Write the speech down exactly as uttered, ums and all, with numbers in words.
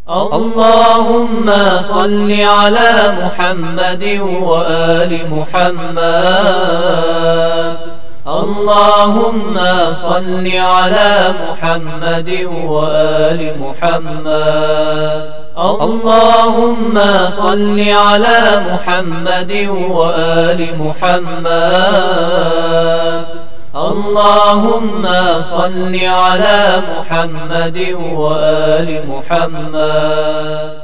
اللهم صل على محمد وآل محمد. اللهم صل على محمد وآل محمد. اللهم صل على محمد وآل محمد. اللهم صل على محمد وآل محمد.